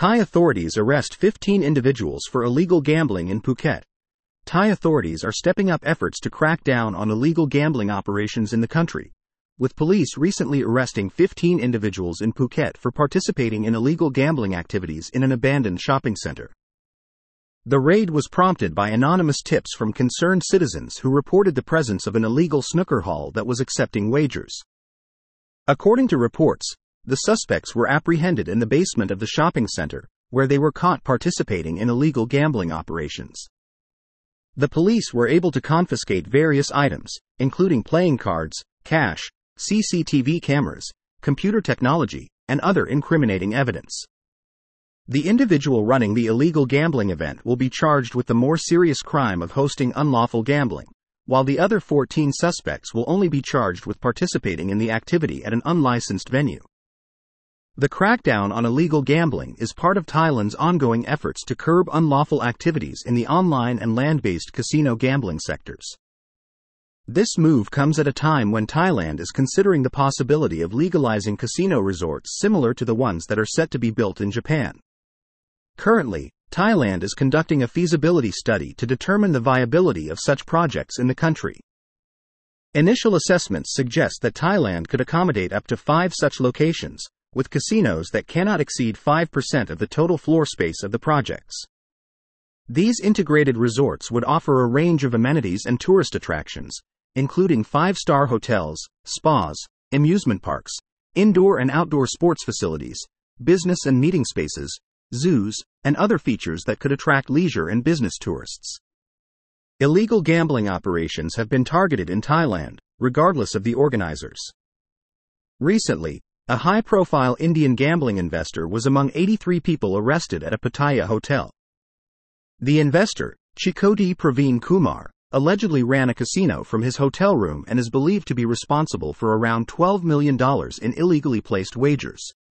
Thai authorities arrest 15 individuals for illegal gambling in Phuket. Thai authorities are stepping up efforts to crack down on illegal gambling operations in the country, with police recently arresting 15 individuals in Phuket for participating in illegal gambling activities in an abandoned shopping center. The raid was prompted by anonymous tips from concerned citizens who reported the presence of an illegal snooker hall that was accepting wagers. According to reports, the suspects were apprehended in the basement of the shopping center, where they were caught participating in illegal gambling operations. The police were able to confiscate various items, including playing cards, cash, CCTV cameras, computer technology, and other incriminating evidence. The individual running the illegal gambling event will be charged with the more serious crime of hosting unlawful gambling, while the other 14 suspects will only be charged with participating in the activity at an unlicensed venue. The crackdown on illegal gambling is part of Thailand's ongoing efforts to curb unlawful activities in the online and land-based casino gambling sectors. This move comes at a time when Thailand is considering the possibility of legalizing casino resorts similar to the ones that are set to be built in Japan. Currently, Thailand is conducting a feasibility study to determine the viability of such projects in the country. Initial assessments suggest that Thailand could accommodate up to 5 such locations, with casinos that cannot exceed 5% of the total floor space of the projects. These integrated resorts would offer a range of amenities and tourist attractions, including 5-star hotels, spas, amusement parks, indoor and outdoor sports facilities, business and meeting spaces, zoos, and other features that could attract leisure and business tourists. Illegal gambling operations have been targeted in Thailand, regardless of the organizers. Recently, a high-profile Indian gambling investor was among 83 people arrested at a Pattaya hotel. The investor, Chikoti Praveen Kumar, allegedly ran a casino from his hotel room and is believed to be responsible for around $12 million in illegally placed wagers.